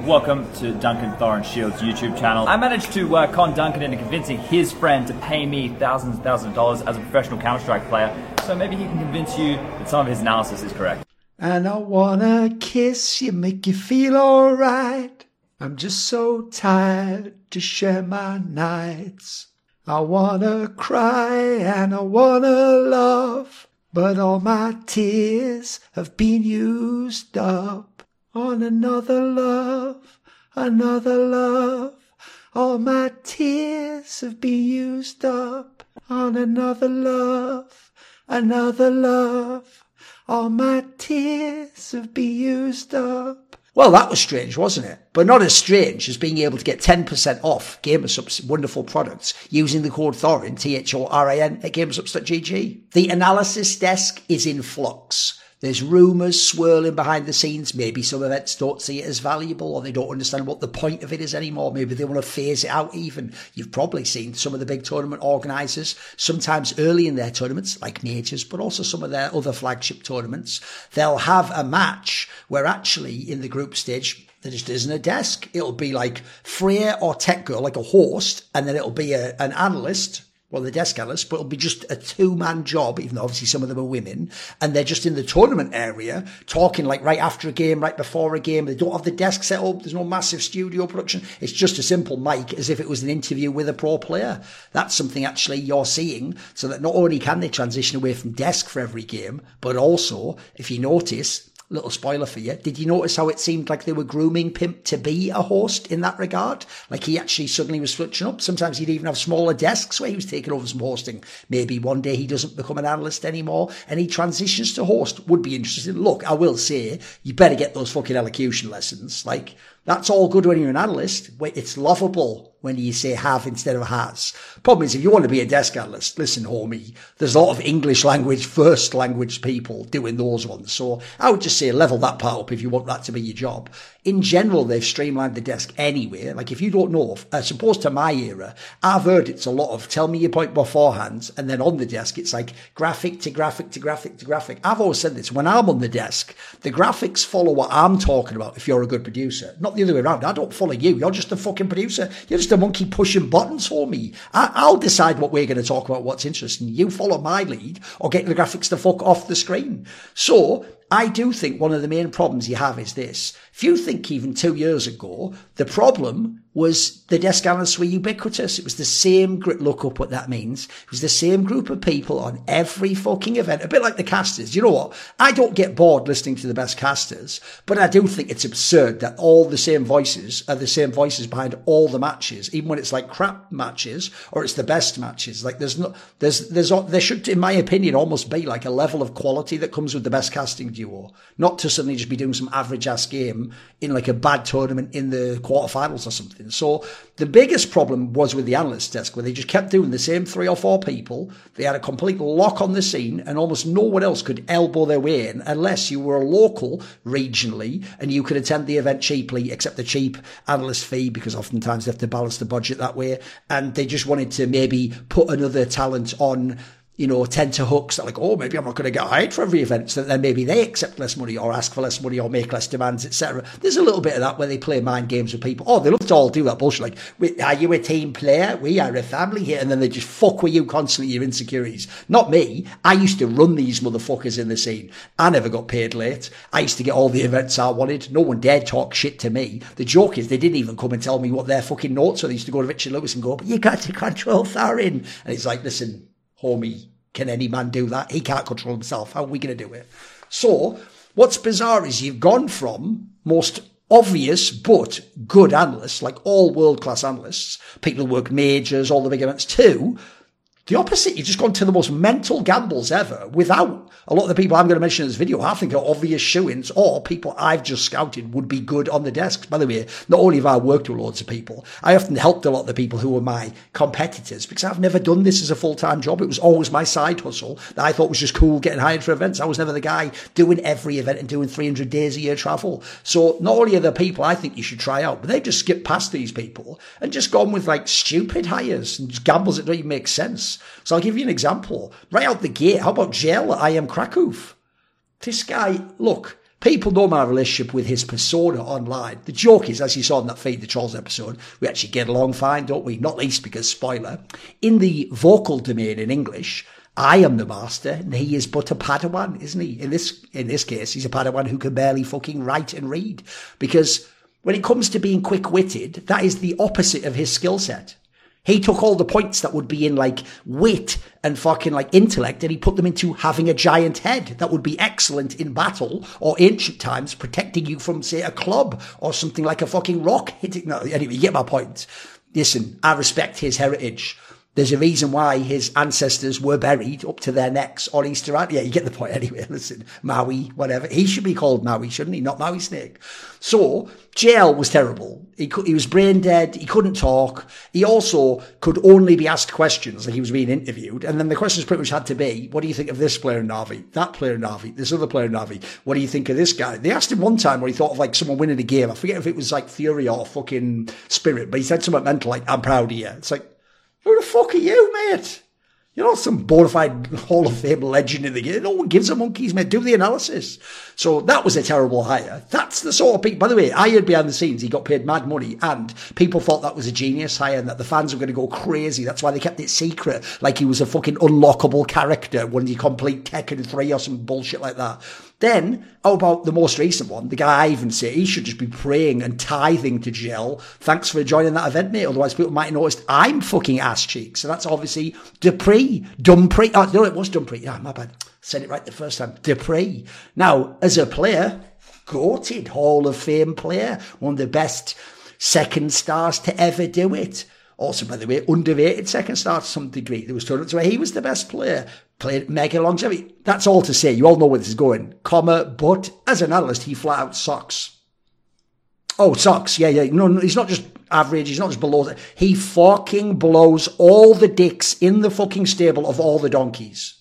Welcome to Duncan Thorin Shields' YouTube channel. I managed to con Duncan into convincing his friend to pay me thousands and thousands of dollars as a professional Counter-Strike player, so maybe he can convince you that some of his analysis is correct. And I wanna kiss you, make you feel alright. I'm just so tired to share my nights. I wanna cry and I wanna love, but all my tears have been used up on another love, another love. All my tears have been used up on another love, another love. All my tears have been used up. Well, that was strange, wasn't it? But not as strange as being able to get 10% off GamerSup's wonderful products using the code Thorin, Thorin, at gamersups.gg. The analysis desk is in flux. There's rumours swirling behind the scenes. Maybe some events don't see it as valuable, or they don't understand what the point of it is anymore. Maybe they want to phase it out even. You've probably seen some of the big tournament organisers, sometimes early in their tournaments, like majors, but also some of their other flagship tournaments. They'll have a match where actually in the group stage, there just isn't a desk. It'll be like Freya or Tech Girl, like a host, and then it'll be an analyst, well, the desk analyst, but it'll be just a two-man job, even though obviously some of them are women, and they're just in the tournament area talking like right after a game, right before a game. They don't have the desk set up. There's no massive studio production. It's just a simple mic as if it was an interview with a pro player. That's something actually you're seeing, so that not only can they transition away from desk for every game, but also, if you notice, little spoiler for you, did you notice how it seemed like they were grooming Pimp to be a host in that regard? Like he actually suddenly was switching up. Sometimes he'd even have smaller desks where he was taking over some hosting. Maybe one day he doesn't become an analyst anymore and he transitions to host. Would be interesting. Look, I will say, you better get those fucking elocution lessons. Like, that's all good when you're an analyst. It's lovable when you say have instead of has. Problem is, if you want to be a desk analyst, listen, homie, there's a lot of English language, first language people doing those ones. So I would just say level that part up if you want that to be your job. In general, they've streamlined the desk anyway. Like if you don't know, as opposed to my era, I've heard it's a lot of tell me your point beforehand, and then on the desk, it's like graphic to graphic to graphic to graphic. I've always said this, when I'm on the desk, the graphics follow what I'm talking about if you're a good producer. Not the other way around. I don't follow you. You're just a fucking producer. You're just a monkey pushing buttons for me. I'll decide what we're going to talk about, what's interesting. You follow my lead or get the graphics to fuck off the screen. So I do think one of the main problems you have is this. If you think even 2 years ago, the problem was the desk analysts were ubiquitous. It was the same group. Look up what that means. It was the same group of people on every fucking event. A bit like the casters. You know what? I don't get bored listening to the best casters, but I do think it's absurd that all the same voices are the same voices behind all the matches, even when it's like crap matches or it's the best matches. Like there should, in my opinion, almost be like a level of quality that comes with the best casting duo, not to suddenly just be doing some average ass game in like a bad tournament in the quarterfinals or something. So the biggest problem was with the analyst desk, where they just kept doing the same 3 or 4 people. They had a complete lock on the scene and almost no one else could elbow their way in unless you were a local regionally and you could attend the event cheaply, except the cheap analyst fee, because oftentimes they have to balance the budget that way. And they just wanted to maybe put another talent on, you know, tenterhooks that like, oh, maybe I'm not going to get hired for every event, so then maybe they accept less money or ask for less money or make less demands, etc. There's a little bit of that where they play mind games with people. Oh, they love to all do that bullshit like, are you a team player? We are a family here. And then they just fuck with you constantly, your insecurities. Not me. I used to run these motherfuckers in the scene. I never got paid late. I used to get all the events I wanted. No one dared talk shit to me. The joke is they didn't even come and tell me what their fucking notes were. They used to go to Richard Lewis and go, but you got to control Thorin. And it's like, listen, homie, can any man do that? He can't control himself. How are we going to do it? So what's bizarre is you've gone from most obvious but good analysts, like all world-class analysts, people who work majors, all the big events, to the opposite. You've just gone to the most mental gambles ever without a lot of the people I'm going to mention in this video. I think are obvious shoo-ins or people I've just scouted would be good on the desks. By the way, not only have I worked with loads of people, I often helped a lot of the people who were my competitors because I've never done this as a full-time job. It was always my side hustle that I thought was just cool getting hired for events. I was never the guy doing every event and doing 300 days a year travel. So not only are there people I think you should try out, but they've just skipped past these people and just gone with like stupid hires and just gambles that don't even make sense. So I'll give you an example. Right out the gate, how about Gel at I Am Krakow? This guy, look, People know my relationship with his persona online. The joke is, as you saw in that Feed the Trolls episode, we actually get along fine, don't we? Not least because, spoiler, in the vocal domain in English, I am the master and he is but a Padawan, isn't he? In this case, he's a Padawan who can barely fucking write and read. Because when it comes to being quick-witted, that is the opposite of his skill set. He took all the points that would be in like wit and fucking like intellect and he put them into having a giant head that would be excellent in battle or ancient times, protecting you from, say, a club or something like a fucking rock hitting. No, anyway, you get my point. Listen, I respect his heritage. There's a reason why his ancestors were buried up to their necks on Easter Island. Yeah, you get the point anyway. Listen, Maui, whatever. He should be called Maui, shouldn't he? Not Maui Snake. So, JL was terrible. He was brain dead. He couldn't talk. He also could only be asked questions like he was being interviewed. And then the questions pretty much had to be, what do you think of this player in Na'vi? That player in Na'vi? This other player in Na'vi? What do you think of this guy? They asked him one time where he thought of like someone winning a game. I forget if it was like Fury or fucking Spirit, but he said something mental like, I'm proud of you. It's like, who the fuck are you, mate? You're not some bona fide Hall of Fame legend in the game. No one gives a monkeys, mate. Do the analysis. So that was a terrible hire. That's the sort of people. By the way, I heard behind the scenes he got paid mad money and people thought that was a genius hire and that the fans were going to go crazy. That's why they kept it secret. Like he was a fucking unlockable character when you complete Tekken 3 or some bullshit like that. Then, how about the most recent one? The guy I even say he should just be praying and tithing to JL. Thanks for joining that event, mate. Otherwise, people might have noticed I'm fucking ass cheeks. So that's obviously Dupree. Oh, no, it was Dupree. Yeah, my bad. Said it right the first time. Dupree. Now, as a player, goated Hall of Fame player. One of the best second stars to ever do it. Also, by the way, underrated second star to some degree. There was tournaments where he was the best player. Played mega longevity. That's all to say. You all know where this is going. But as an analyst, he flat out sucks. Oh, sucks. Yeah. No, he's not just average. He's not just below that. He fucking blows all the dicks in the fucking stable of all the donkeys.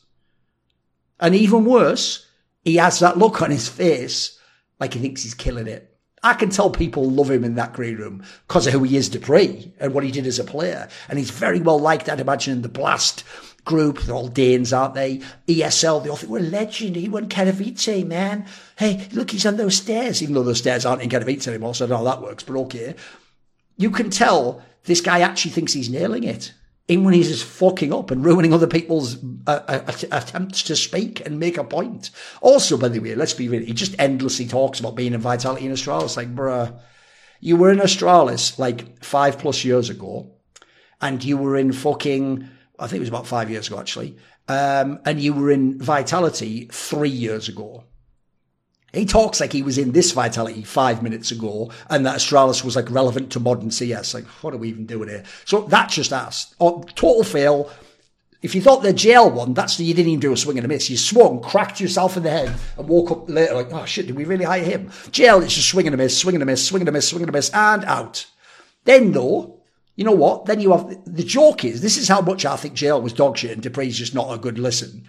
And even worse, he has that look on his face like he thinks he's killing it. I can tell people love him in that green room because of who he is, Dupree, and what he did as a player. And he's very well liked, I'd imagine, in the Blast group. They're all Danes, aren't they? ESL, they all think, we're a legend. He won Katowice, man. Hey, look, he's on those stairs. Even though those stairs aren't in Katowice anymore, so I don't know how that works, but okay. You can tell this guy actually thinks he's nailing it. Even when he's just fucking up and ruining other people's attempts to speak and make a point. Also, by the way, let's be real, he just endlessly talks about being in Vitality in Astralis. Like, bruh, you were in Astralis like 5+ years ago, and you were in fucking, I think it was about 5 years ago actually, and you were in Vitality 3 years ago. He talks like he was in this Vitality 5 minutes ago and that Astralis was like relevant to modern CS. Like, what are we even doing here? So that's just asked. Oh, total fail. If you thought the JL one, you didn't even do a swing and a miss. You swung, cracked yourself in the head and woke up later like, oh shit, did we really hire him? JL, it's just swing and a miss, swing and a miss, swing and a miss, swing and a miss, and out. Then though, you know what? Then you have, the joke is, this is how much I think JL was dog shit and Dupree's just not a good listen.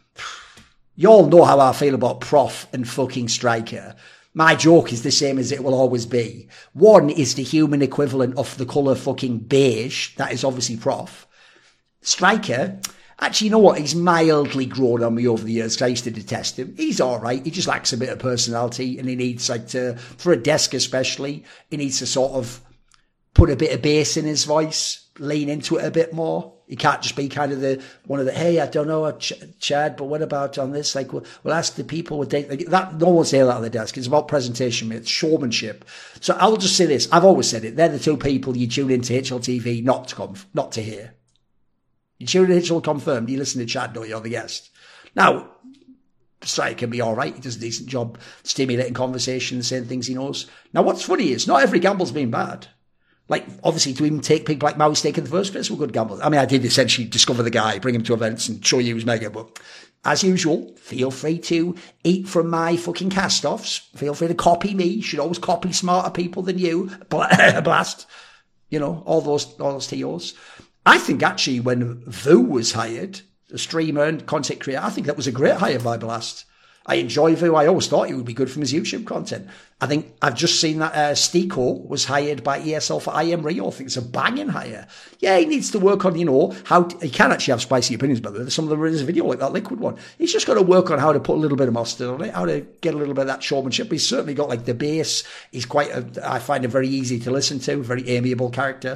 You all know how I feel about Prof and fucking Striker. My joke is the same as it will always be. One is the human equivalent of the colour fucking beige. That is obviously Prof. Striker, actually, you know what? He's mildly grown on me over the years because I used to detest him. He's all right. He just lacks a bit of personality and he needs for a desk especially, he needs to sort of put a bit of bass in his voice, lean into it a bit more. He can't just be kind of hey, I don't know, Chad, but what about on this? Like, we'll ask the people what they, like, that, no one say that on the desk. It's about presentation, it's showmanship. So I'll just say this. I've always said it. They're the two people you tune into HLTV not to hear. You tune in HL Confirmed, you listen to Chad, don't you, or the guest. Now, Striker can be all right. He does a decent job stimulating conversation and saying things he knows. Now, what's funny is not every gamble's been bad. Like, obviously, to even take people like Maui Snake in the first place were good gambles. I mean, I did essentially discover the guy, bring him to events and show you he was mega. But as usual, feel free to eat from my fucking cast-offs. Feel free to copy me. You should always copy smarter people than you. Blast. You know, all those TOs. I think actually when Vu was hired, a streamer and content creator, I think that was a great hire by Blast. I enjoy Vu. I always thought he would be good from his YouTube content. I think I've just seen that Stico was hired by ESL for I Am Rio. I think it's a banging hire. Yeah, he needs to work on, how he can actually have spicy opinions, but there's some of them in his video, like that Liquid one. He's just got to work on how to put a little bit of mustard on it, how to get a little bit of that showmanship. He's certainly got like the bass. He's I find him very easy to listen to, very amiable character.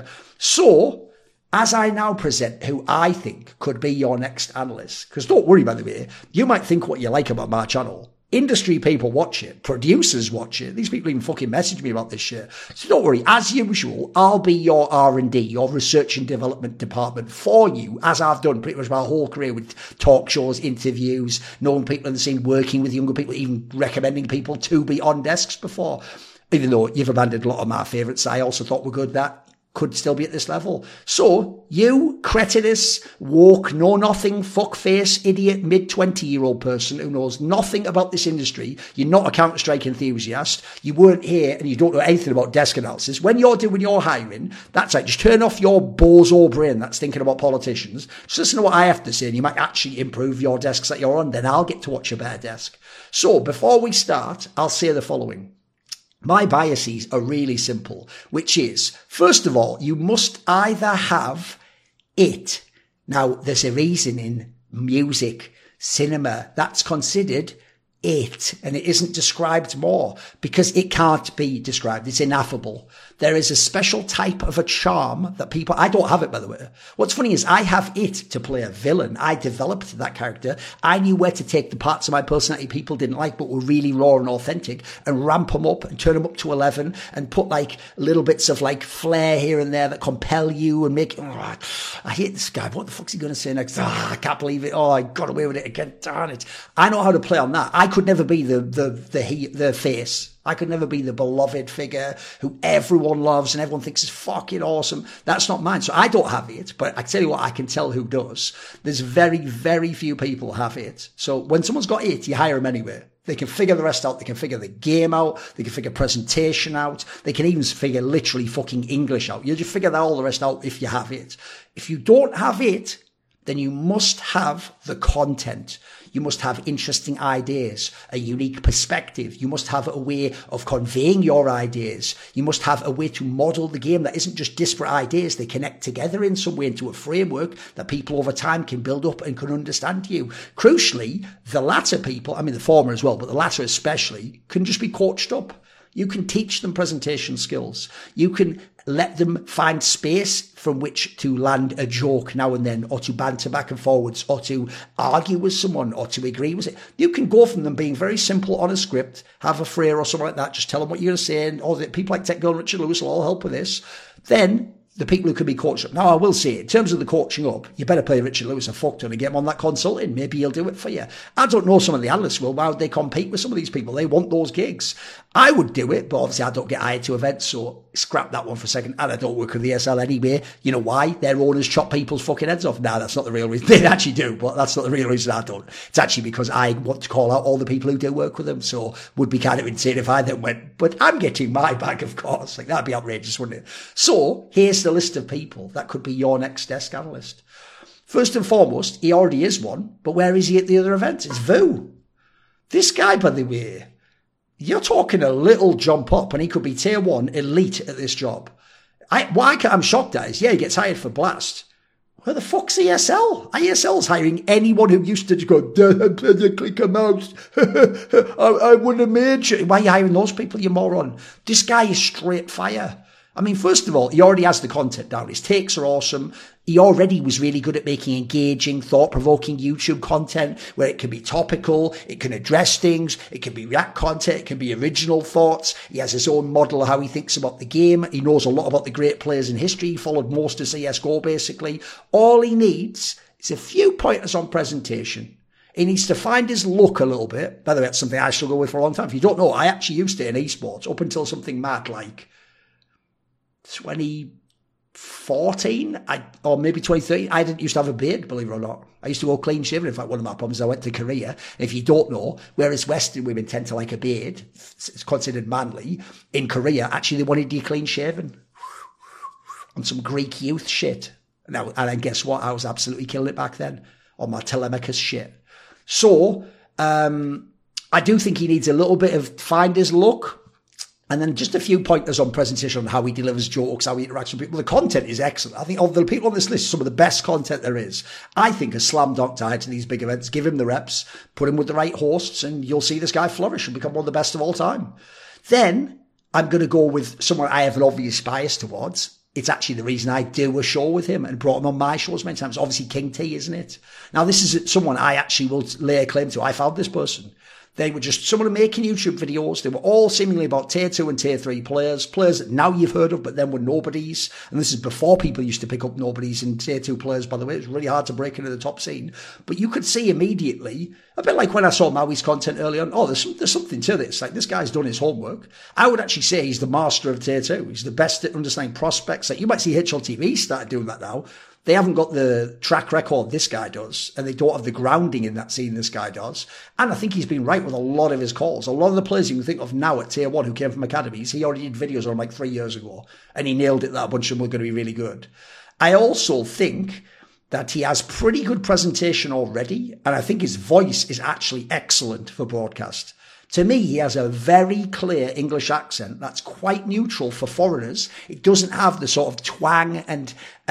So, as I now present who I think could be your next analyst, because don't worry, by the way, you might think what you like about my channel. Industry people watch it. Producers watch it. These people even fucking message me about this shit. So don't worry. As usual, I'll be your R&D, your research and development department for you, as I've done pretty much my whole career with talk shows, interviews, knowing people in the scene, working with younger people, even recommending people to be on desks before. Even though you've abandoned a lot of my favourites, I also thought were good, that could still be at this level. So, you, cretinous, woke, know-nothing, fuckface, idiot, mid-20-year-old person who knows nothing about this industry, you're not a Counter-Strike enthusiast, you weren't here and you don't know anything about desk analysis, when you're doing your hiring, that's right, just turn off your bozo brain that's thinking about politicians, just listen to what I have to say and you might actually improve your desks that you're on, then I'll get to watch a better desk. So, before we start, I'll say the following. My biases are really simple, which is, first of all, you must either have it. Now, there's a reason in music, cinema, that's considered it, and it isn't described more because it can't be described. It's ineffable. There is a special type of a charm that people, I don't have it, by the way. What's funny is I have it to play a villain. I developed that character. I knew where to take the parts of my personality people didn't like, but were really raw and authentic, and ramp them up and turn them up to 11 and put like little bits of like flair here and there that compel you and make, oh, I hate this guy. What the fuck's he going to say next? I can't believe it. Oh, I got away with it again. Darn it. I know how to play on that. I could never be the face. I could never be the beloved figure who everyone loves and everyone thinks is fucking awesome. That's not mine. So I don't have it, but I tell you what, I can tell who does. There's very, very few people have it. So when someone's got it, you hire them anyway. They can figure the rest out. They can figure the game out. They can figure presentation out. They can even figure literally fucking English out. You'll just figure that all the rest out if you have it. If you don't have it, then you must have the content. You must have interesting ideas, a unique perspective. You must have a way of conveying your ideas. You must have a way to model the game that isn't just disparate ideas. They connect together in some way into a framework that people over time can build up and can understand you. Crucially, the latter people, I mean the former as well, but the latter especially, can just be coached up. You can teach them presentation skills. You can let them find space from which to land a joke now and then, or to banter back and forwards, or to argue with someone, or to agree with it. You can go from them being very simple on a script, have a Freyr or something like that, just tell them what you're going to say, and all the people like Tech Girl and Richard Lewis will all help with this. Then the people who can be coached up. Now, I will say, in terms of the coaching up, you better play Richard Lewis a fuck ton and get him on that consulting. Maybe he'll do it for you. I don't know some of the analysts will. Why would they compete with some of these people? They want those gigs. I would do it, but obviously I don't get hired to events, so scrap that one for a second. And I don't work with the ESL anyway. You know why? Their owners chop people's fucking heads off. Nah, that's not the real reason. They actually do, but that's not the real reason I don't. It's actually because I want to call out all the people who do work with them, so would be kind of insane if I then went, but I'm getting my bag, of course. Like, that'd be outrageous, wouldn't it? So, here's the list of people that could be your next desk analyst. First and foremost, he already is one, but where is he at the other events? It's Vu. This guy, by the way, you're talking a little jump up, and he could be tier 1 elite at this job. I'm shocked at is, yeah, he gets hired for Blast. Where the fuck's ESL? ESL's hiring anyone who used to just go, click a mouse. I wouldn't have made you. Why are you hiring those people, you moron? This guy is straight fire. I mean, first of all, he already has the content down. His takes are awesome. He already was really good at making engaging, thought-provoking YouTube content where it can be topical, it can address things, it can be React content, it can be original thoughts. He has his own model of how he thinks about the game. He knows a lot about the great players in history. He followed most of CSGO, basically. All he needs is a few pointers on presentation. He needs to find his look a little bit. By the way, that's something I struggled with for a long time. If you don't know, I actually used it in esports up until something mad like 2014, or maybe 2013. I didn't used to have a beard, believe it or not. I used to go clean shaven. In fact, one of my problems, I went to Korea. If you don't know, whereas Western women tend to like a beard, it's considered manly. In Korea, actually, they wanted you clean shaven on some Greek youth shit. Now, and then guess what? I was absolutely killing it back then on my Telemachus shit. So, I do think he needs a little bit of finder's luck. And then just a few pointers on presentation on how he delivers jokes, how he interacts with people. The content is excellent. I think of the people on this list, some of the best content there is. I think a slam dunk to head to these big events, give him the reps, put him with the right hosts, and you'll see this guy flourish and become one of the best of all time. Then I'm going to go with someone I have an obvious bias towards. It's actually the reason I do a show with him and brought him on my shows many times. Obviously King T, isn't it? Now, this is someone I actually will lay a claim to. I found this person. They were just someone making YouTube videos. They were all seemingly about tier 2 and tier 3 players that now you've heard of, but then were nobodies. And this is before people used to pick up nobodies and tier 2 players, by the way. It was really hard to break into the top scene. But you could see immediately, a bit like when I saw Maui's content early on, there's something to this. Like, this guy's done his homework. I would actually say he's the master of tier 2. He's the best at understanding prospects. Like, you might see HLTV started doing that now. They haven't got the track record this guy does, and they don't have the grounding in that scene this guy does. And I think he's been right with a lot of his calls. A lot of the players you can think of now at tier 1 who came from academies, he already did videos on like 3 years ago, and he nailed it that a bunch of them were going to be really good. I also think that he has pretty good presentation already, and I think his voice is actually excellent for broadcast. To me, he has a very clear English accent that's quite neutral for foreigners. It doesn't have the sort of twang and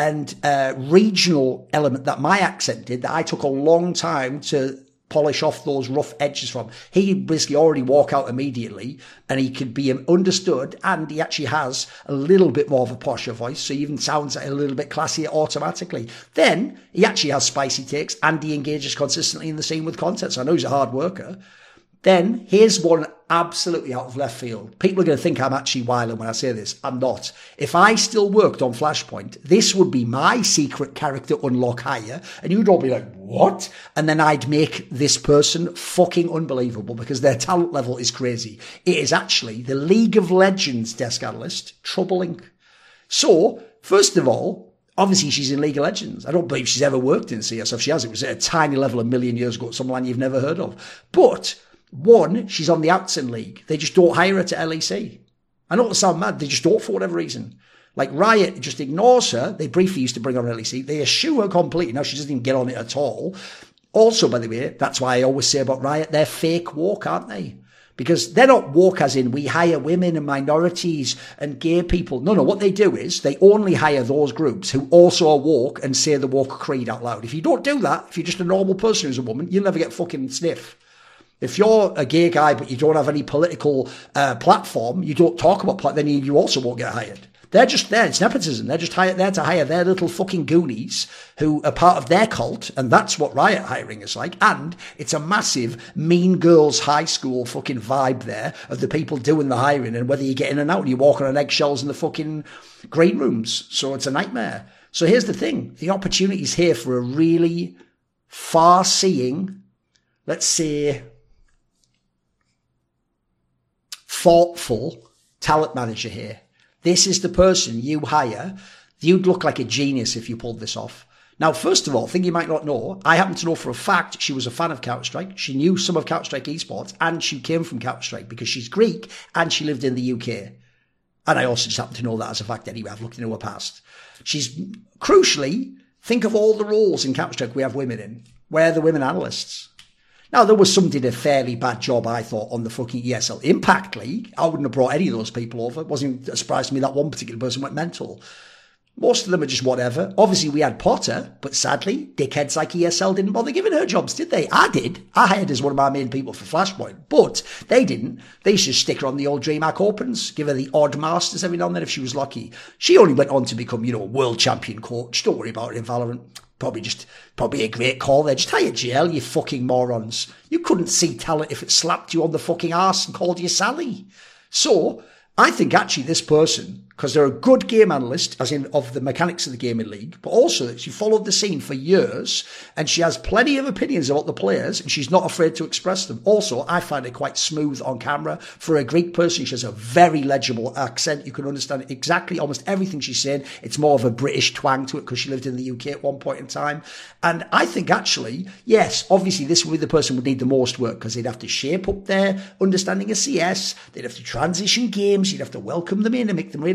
regional element that my accent did, that I took a long time to polish off those rough edges from. He basically already walk out immediately, and he could be understood, and he actually has a little bit more of a posher voice, so he even sounds a little bit classier automatically. Then, he actually has spicy takes, and he engages consistently in the scene with content, so I know he's a hard worker. Then, here's one absolutely out of left field. People are going to think I'm actually wilding when I say this. I'm not. If I still worked on Flashpoint, this would be my secret character unlock hire, and you'd all be like, what? And then I'd make this person fucking unbelievable because their talent level is crazy. It is actually the League of Legends desk analyst, Trouble Inc. So, first of all, obviously, she's in League of Legends. I don't believe she's ever worked in CS. If she has, it was at a tiny level a million years ago at some land you've never heard of. But one, she's on the outs in League. They just don't hire her to LEC. I know it sounds mad. They just don't for whatever reason. Like Riot just ignores her. They briefly used to bring her on LEC. They eschew her completely. Now she doesn't even get on it at all. Also, by the way, that's why I always say about Riot, they're fake woke, aren't they? Because they're not woke as in we hire women and minorities and gay people. No, what they do is they only hire those groups who also are woke and say the woke creed out loud. If you don't do that, if you're just a normal person who's a woman, you'll never get fucking sniff. If you're a gay guy but you don't have any political platform, you don't talk about then you also won't get hired. They're just there. It's nepotism. They're just there to hire their little fucking goonies who are part of their cult, and that's what Riot hiring is like. And it's a massive Mean Girls high school fucking vibe there of the people doing the hiring, and whether you get in and out, you walk on eggshells in the fucking green rooms. So it's a nightmare. So here's the thing. The opportunity's here for a really far-seeing, let's say, thoughtful talent manager here. This is the person you hire. You'd look like a genius if you pulled this off. Now, first of all, thing you might not know, I happen to know for a fact she was a fan of Counter-Strike. She knew some of Counter-Strike esports, and she came from Counter-Strike because she's Greek and she lived in the UK. And I also just happen to know that as a fact anyway. I've looked into her past. She's, crucially, think of all the roles in Counter-Strike we have women in. Where are the women analysts? Now, there was some did a fairly bad job, I thought, on the fucking ESL Impact League. I wouldn't have brought any of those people over. It wasn't a surprise to me that one particular person went mental. Most of them are just whatever. Obviously, we had Potter, but sadly, dickheads like ESL didn't bother giving her jobs, did they? I did. I hired as one of my main people for Flashpoint, but they didn't. They used to stick her on the old DreamHack Opens, give her the odd Masters every now and then if she was lucky. She only went on to become, a world champion coach. Don't worry about it in Valorant. Probably a great call there. Just hire GL, you fucking morons. You couldn't see talent if it slapped you on the fucking arse and called you Sally. So, I think actually this person, because they're a good game analyst, as in of the mechanics of the gaming league, but also that she followed the scene for years and she has plenty of opinions about the players and she's not afraid to express them. Also, I find her quite smooth on camera. For a Greek person, she has a very legible accent. You can understand exactly almost everything she's saying. It's more of a British twang to it because she lived in the UK at one point in time. And I think actually, yes, obviously this would be the person who would need the most work because they'd have to shape up their understanding of CS. They'd have to transition games. You'd have to welcome them in and make them really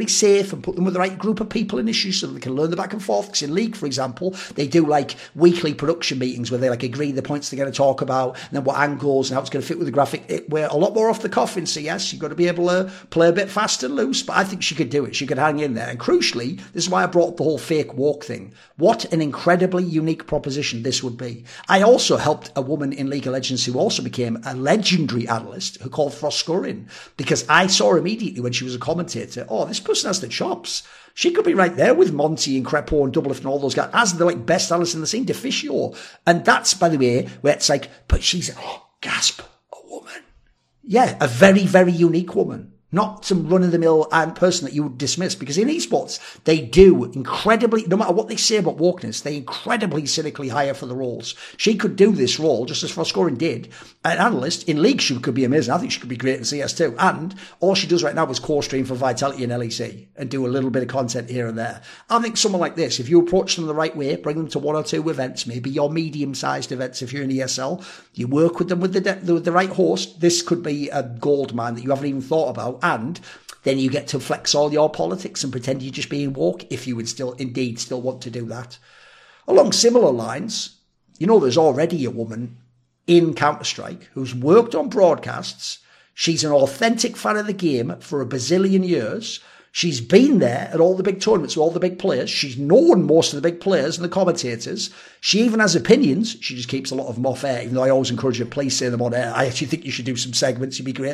safe and put them with the right group of people initially so they can learn the back and forth. Because in League, for example, they do like weekly production meetings where they like agree the points they're going to talk about and then what angles and how it's going to fit with the graphic. We're a lot more off the cuff in CS. You've got to be able to play a bit fast and loose, but I think she could do it. She could hang in there. And crucially, this is why I brought up the whole fake walk thing. What an incredibly unique proposition this would be. I also helped a woman in League of Legends who also became a legendary analyst who called Froskurin, because I saw immediately when she was a commentator, oh, this person has the chops. She could be right there with Monty and Crepo and Doublelift and all those guys as the like best analysts in the scene, Deficio. And that's, by the way, where it's like, but she's, gasp, a woman. Yeah, a very, very unique woman. Not some run-of-the-mill person that you would dismiss, because in esports, they do incredibly, no matter what they say about wokeness, they incredibly cynically hire for the roles. She could do this role, just as Froskurin did. An analyst, in League, she could be amazing. I think she could be great in CS too. And all she does right now is core stream for Vitality and LEC and do a little bit of content here and there. I think someone like this, if you approach them the right way, bring them to 1 or 2 events, maybe your medium-sized events if you're in ESL, you work with them with the right host, this could be a gold mine that you haven't even thought about. And then you get to flex all your politics and pretend you're just being woke if you would still want to do that. Along similar lines, there's already a woman in Counter-Strike who's worked on broadcasts. She's an authentic fan of the game for a bazillion years. She's been there at all the big tournaments with all the big players. She's known most of the big players and the commentators. She even has opinions. She just keeps a lot of them off air, even though I always encourage her, please say them on air. I actually think you should do some segments. You'd be great.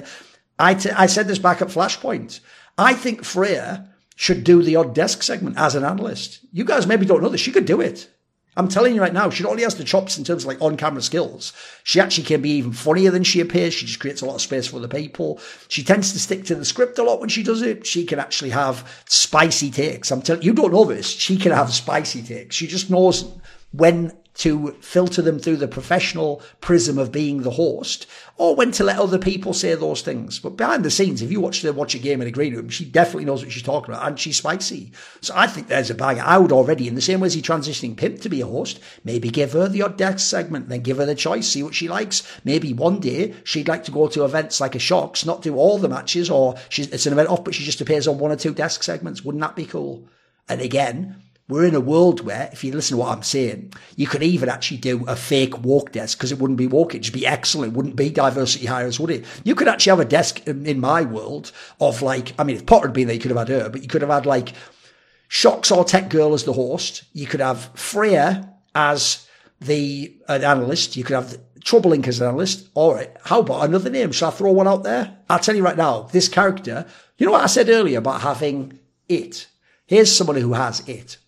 I said this back at Flashpoint. I think Freya should do the odd desk segment as an analyst. You guys maybe don't know this. She could do it. I'm telling you right now, she not only has the chops in terms of like on-camera skills, she actually can be even funnier than she appears. She just creates a lot of space for other people. She tends to stick to the script a lot when she does it. She can actually have spicy takes. I'm telling you, don't know this. She can have spicy takes. She just knows when to filter them through the professional prism of being the host, or when to let other people say those things. But behind the scenes, if you watch a game in a green room, she definitely knows what she's talking about, and she's spicy. So I think there's a bang. I would already, in the same way as he transitioning Pimp to be a host, maybe give her the odd desk segment, then give her the choice, see what she likes. Maybe one day she'd like to go to events like a Shocks, not do all the matches, or it's an event off, but she just appears on 1 or 2 desk segments. Wouldn't that be cool? And again, we're in a world where, if you listen to what I'm saying, you could even actually do a fake woke desk, because it wouldn't be woke. It'd just be excellent. It wouldn't be diversity hires, would it? You could actually have a desk in my world of like, I mean, if Potter had been there, you could have had her, but you could have had like Shocks or Tech Girl as the host. You could have Freya as an analyst. You could have Troublelink as an analyst. All right. How about another name? Shall I throw one out there? I'll tell you right now, this character, you know what I said earlier about having it? Here's someone who has it.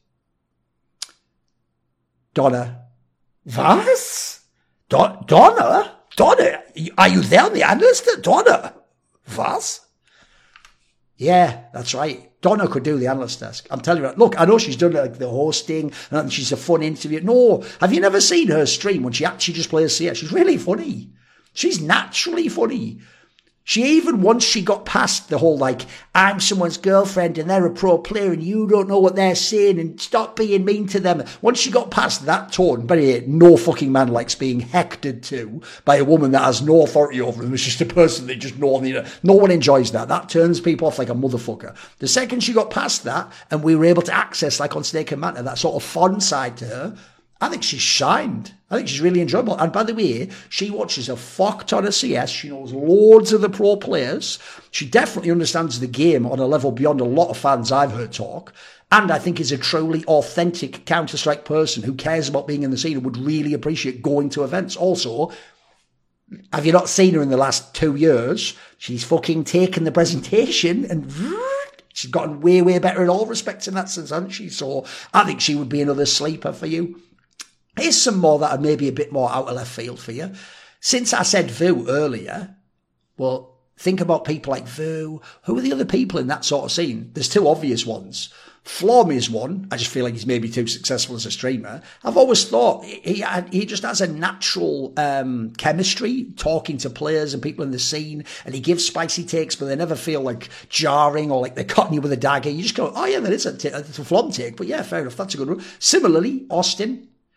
Donna. Was? Donna? Donna? Are you there on the analyst? Donna? Was? Yeah, that's right. Donna could do the analyst desk. I'm telling you, look, I know she's done like the hosting and she's a fun interview. No, have you never seen her stream when she actually just plays CS? She's really funny. She's naturally funny. She even, once she got past the whole, like, I'm someone's girlfriend and they're a pro player and you don't know what they're saying and stop being mean to them. Once she got past that tone, but no fucking man likes being hectored to by a woman that has no authority over them. It's just a person they just know. No one enjoys that. That turns people off like a motherfucker. The second she got past that and we were able to access, like on Snake and Manta, that sort of fun side to her, I think she's shined. I think she's really enjoyable. And by the way, she watches a fuck ton of CS. She knows loads of the pro players. She definitely understands the game on a level beyond a lot of fans I've heard talk. And I think is a truly authentic Counter-Strike person who cares about being in the scene and would really appreciate going to events. Also, have you not seen her in the last 2 years? She's fucking taken the presentation and she's gotten way, way better in all respects in that sense, hasn't she? So I think she would be another sleeper for you. Here's some more that are maybe a bit more out of left field for you. Since I said Vu earlier, well, think about people like Vu. Who are the other people in that sort of scene? There's 2 obvious ones. Flom is one. I just feel like he's maybe too successful as a streamer. I've always thought he just has a natural chemistry talking to players and people in the scene, and he gives spicy takes, but they never feel like jarring or like they're cutting you with a dagger. You just go, oh yeah, that is a Flom take, but yeah, fair enough. That's a good one. Similarly, Austin.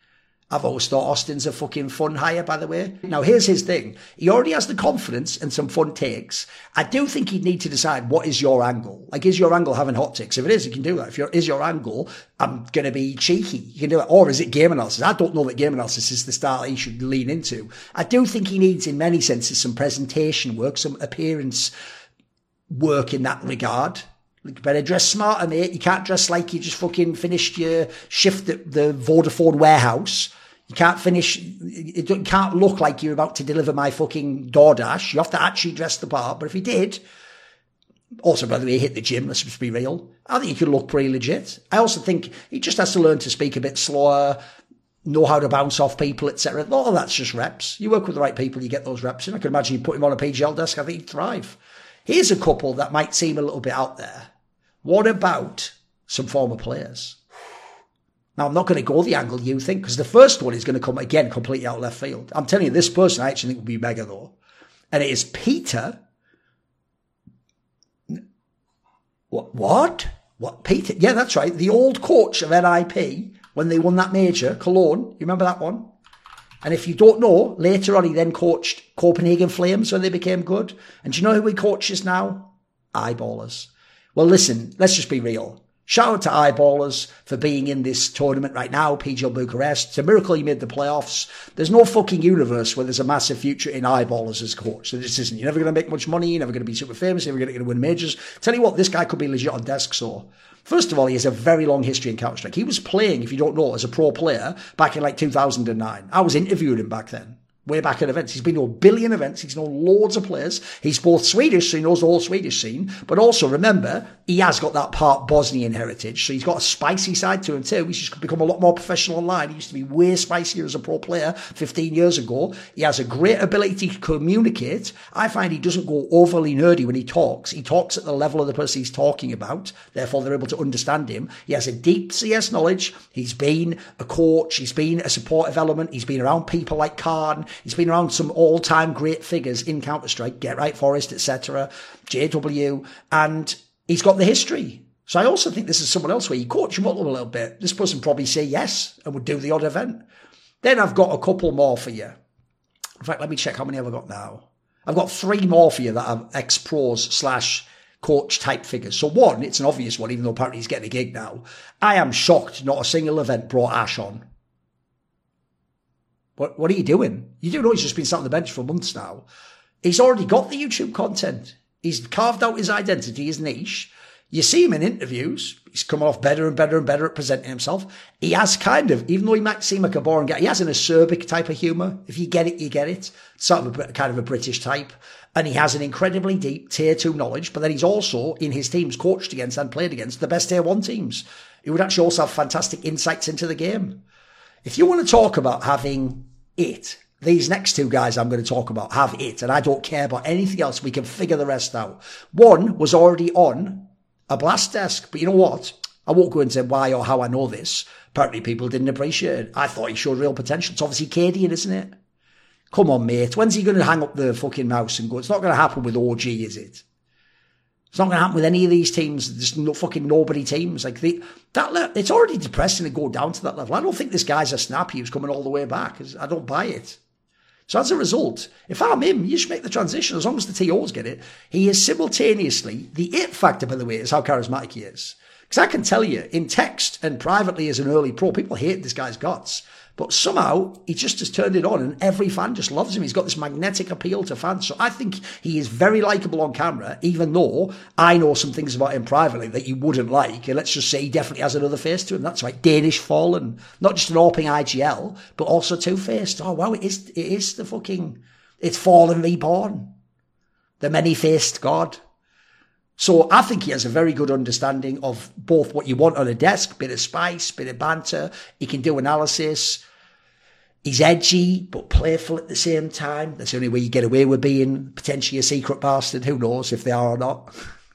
I've always thought Austin's a fucking fun hire, by the way. Now, here's his thing. He already has the confidence and some fun takes. I do think he'd need to decide, what is your angle? Like, is your angle having hot takes? If it is, you can do that. If is your angle, I'm going to be cheeky, you can do it. Or is it game analysis? I don't know that game analysis is the style he should lean into. I do think he needs, in many senses, some presentation work, some appearance work in that regard. You better dress smarter, mate. You can't dress like you just fucking finished your shift at the Vodafone warehouse. You can't it can't look like you're about to deliver my fucking DoorDash. You have to actually dress the part. But if he did, also, by the way, hit the gym, let's just be real, I think he could look pretty legit. I also think he just has to learn to speak a bit slower, know how to bounce off people, etc. All of that's just reps. You work with the right people, you get those reps. And I can imagine you put him on a PGL desk, I think he'd thrive. Here's a couple that might seem a little bit out there. What about some former players? Now, I'm not going to go the angle you think, because the first one is going to come, again, completely out of left field. I'm telling you, this person I actually think would be mega, though. And it is Peter. What? Peter? Yeah, that's right. The old coach of NIP, when they won that major, Cologne. You remember that one? And if you don't know, later on, he then coached Copenhagen Flames when they became good. And do you know who he coaches now? Eyeballers. Well, listen, let's just be real. Shout out to Eyeballers for being in this tournament right now, PGL Bucharest. It's a miracle you made the playoffs. There's no fucking universe where there's a massive future in Eyeballers as coach. So this isn't. You're never going to make much money. You're never going to be super famous. You're never going to win majors. Tell you what, this guy could be legit on desk. So, first of all, he has a very long history in Counter-Strike. He was playing, if you don't know, as a pro player back in like 2009. I was interviewing him back then. Way back at events. He's been to a billion events. He's known loads of players. He's both Swedish, so he knows the whole Swedish scene. But also, remember, he has got that part Bosnian heritage. So he's got a spicy side to him too. He's just become a lot more professional online. He used to be way spicier as a pro player 15 years ago. He has a great ability to communicate. I find he doesn't go overly nerdy when he talks. He talks at the level of the person he's talking about. Therefore, they're able to understand him. He has a deep CS knowledge. He's been a coach. He's been a supportive element. He's been around people like Khan. He's been around some all-time great figures in Counter-Strike, Get Right Forest, etc., JW, and he's got the history. So I also think this is someone else where you coach him up a little bit. This person probably say yes and would do the odd event. Then I've got a couple more for you. In fact, let me check how many have I got now. I've got 3 more for you that are ex-pros / coach type figures. So one, it's an obvious one, even though apparently he's getting a gig now. I am shocked not a single event brought Ash on. What are you doing? You do know he's just been sat on the bench for months now. He's already got the YouTube content. He's carved out his identity, his niche. You see him in interviews. He's coming off better and better and better at presenting himself. He has kind of, even though he might seem like a boring guy, he has an acerbic type of humour. If you get it, you get it. Sort of kind of a British type. And he has an incredibly deep tier 2 knowledge, but then he's also, in his teams, coached against and played against the best tier 1 teams. He would actually also have fantastic insights into the game. If you want to talk about having it, these next 2 guys I'm going to talk about have it, and I don't care about anything else. We can figure the rest out. One was already on a blast desk, but you know what? I won't go into why or how I know this. Apparently people didn't appreciate it. I thought he showed real potential. It's obviously Cadian, isn't it? Come on, mate. When's he going to hang up the fucking mouse and go? It's not going to happen with OG, is it? It's not going to happen with any of these teams. There's no fucking nobody teams. Like it's already depressing to go down to that level. I don't think this guy's a snappy who's coming all the way back. I don't buy it. So as a result, if I'm him, you should make the transition as long as the TOs get it. He is simultaneously, the it factor, by the way, is how charismatic he is. Because I can tell you, in text and privately as an early pro, people hate this guy's guts. But somehow, he just has turned it on and every fan just loves him. He's got this magnetic appeal to fans. So I think he is very likeable on camera, even though I know some things about him privately that you wouldn't like. And let's just say he definitely has another face to him. That's right, Danish Fallen. Not just an AWPing IGL, but also two-faced. Oh, wow, it is the fucking, it's Fallen reborn. The many-faced god. So I think he has a very good understanding of both what you want on a desk, bit of spice, bit of banter. He can do analysis. He's edgy, but playful at the same time. That's the only way you get away with being potentially a secret bastard. Who knows if they are or not.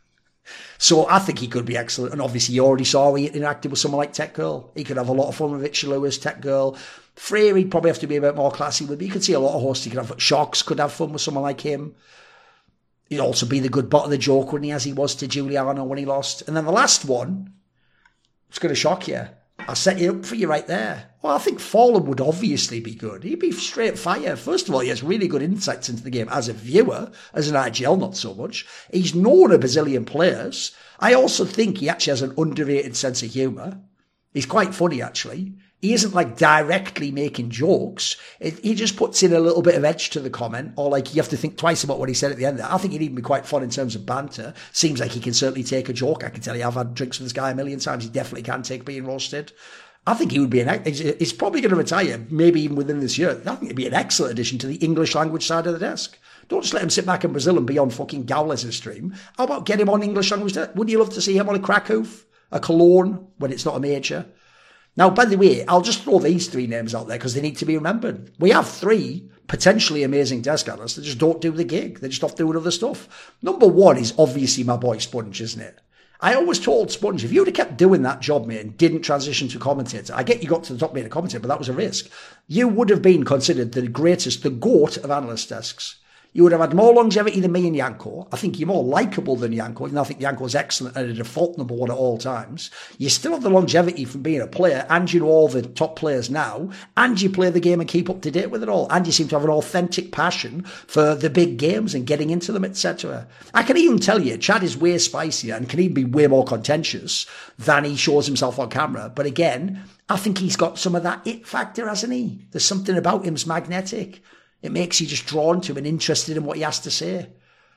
So I think he could be excellent. And obviously you already saw he interacted with someone like Tech Girl. He could have a lot of fun with Victor Lewis, Tech Girl. Freyr, he'd probably have to be a bit more classy with. But you could see a lot of hosts. He could have Shocks, could have fun with someone like him. He'd also be the good butt of the joke, wouldn't he, as he was to Giuliano when he lost. And then the last one, it's going to shock you. I'll set it up for you right there. Well, I think Fallon would obviously be good. He'd be straight fire. First of all, he has really good insights into the game as a viewer, as an IGL, not so much. He's known a bazillion players. I also think he actually has an underrated sense of humour. He's quite funny, actually. He isn't like directly making jokes. He just puts in a little bit of edge to the comment, or like you have to think twice about what he said at the end. I think he'd even be quite fun in terms of banter. Seems like he can certainly take a joke. I can tell you, I've had drinks with this guy a million times. He definitely can take being roasted. I think he would be he's probably going to retire, maybe even within this year. I think it'd be an excellent addition to the English language side of the desk. Don't just let him sit back in Brazil and be on fucking Gowless' stream. How about get him on English language? Would you love to see him on a Krakow, a Cologne, when it's not a major? Now, by the way, I'll just throw these 3 names out there because they need to be remembered. We have 3 potentially amazing desk analysts that just don't do the gig. They're just off doing other stuff. Number 1 is obviously my boy Sponge, isn't it? I always told Sponge, if you would have kept doing that job, mate, and didn't transition to commentator, I get you got to the top being a commentator, but that was a risk. You would have been considered the greatest, the GOAT of analyst desks. You would have had more longevity than me and Yanko. I think you're more likeable than Yanko, and I think Yanko's excellent and a default number 1 at all times. You still have the longevity from being a player, and you know all the top players now, and you play the game and keep up to date with it all, and you seem to have an authentic passion for the big games and getting into them, etc. I can even tell you, Chad is way spicier and can even be way more contentious than he shows himself on camera. But again, I think he's got some of that it factor, hasn't he? There's something about him's magnetic. It makes you just drawn to him and interested in what he has to say.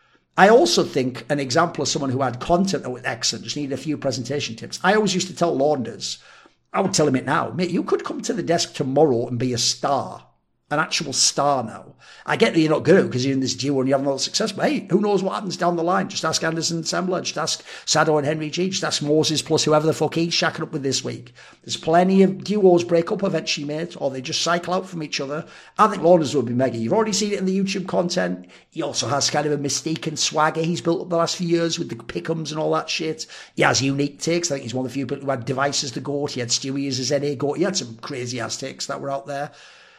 I also think an example of someone who had content that was excellent, just needed a few presentation tips. I always used to tell Launders, I would tell him it now, mate, you could come to the desk tomorrow and be a star. An actual star now. I get that you're not good because you're in this duo and you have no success, but hey, who knows what happens down the line? Just ask Anderson Sembler, just ask Sado and Henry G, just ask Moses plus whoever the fuck he's shacking up with this week. There's plenty of duos break up eventually, mate, or they just cycle out from each other. I think Launders would be mega. You've already seen it in the YouTube content. He also has kind of a mystique and swagger he's built up the last few years with the pick'ems and all that shit. He has unique takes. I think he's one of the few people who had Device as the GOAT. He had Stewie as his NA GOAT. He had some crazy ass takes that were out there.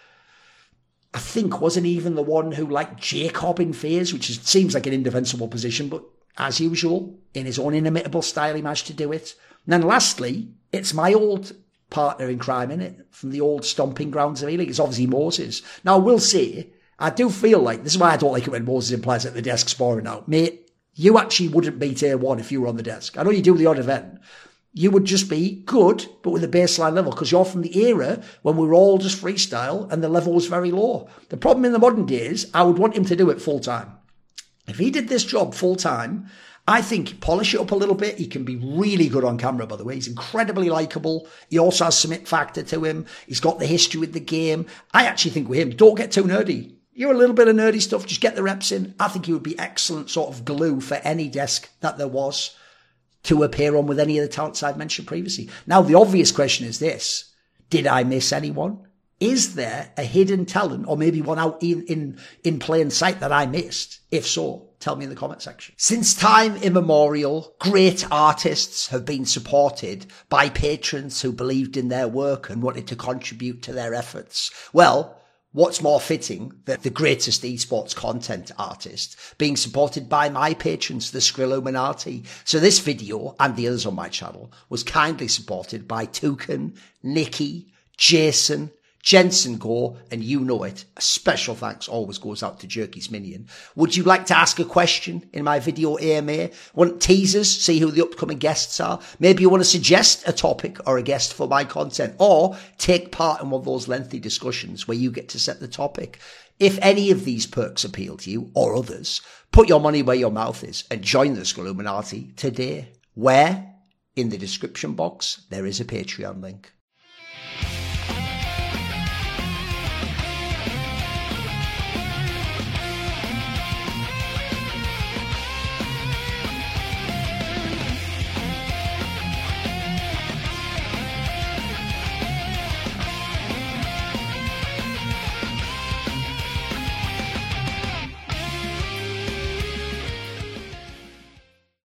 I think wasn't even the one who liked Jacob in phase, which seems like an indefensible position, but as usual, in his own inimitable style, he managed to do it. And then lastly, it's my old partner in crime, innit? From the old stomping grounds of E-League. It's obviously Moses. Now, I will say, I do feel like, this is why I don't like it when Moses implies at the desk sparring out. Mate, you actually wouldn't beat A1 if you were on the desk. I know you do the odd event. You would just be good, but with a baseline level, because you're from the era when we were all just freestyle and the level was very low. The problem in the modern days, I would want him to do it full time. If he did this job full time, I think polish it up a little bit. He can be really good on camera, by the way. He's incredibly likable. He also has some it factor to him. He's got the history with the game. I actually think with him, don't get too nerdy. You're a little bit of nerdy stuff. Just get the reps in. I think he would be excellent sort of glue for any desk that there was to appear on with any of the talents I've mentioned previously. Now, the obvious question is this. Did I miss anyone? Is there a hidden talent or maybe one out in plain sight that I missed? If so, tell me in the comment section. Since time immemorial, great artists have been supported by patrons who believed in their work and wanted to contribute to their efforts. Well, what's more fitting than the greatest esports content artist being supported by my patrons, the Skrilluminati? So this video and the others on my channel was kindly supported by Toucan, Nikki, Jason, Jensen Gore, and you know it. A special thanks always goes out to Jerky's Minion. Would you like to ask a question in my video AMA? Want teasers? See who the upcoming guests are? Maybe you want to suggest a topic or a guest for my content, or take part in one of those lengthy discussions where you get to set the topic. If any of these perks appeal to you, or others, put your money where your mouth is and join the Skrilluminati today. Where? In the description box, there is a Patreon link.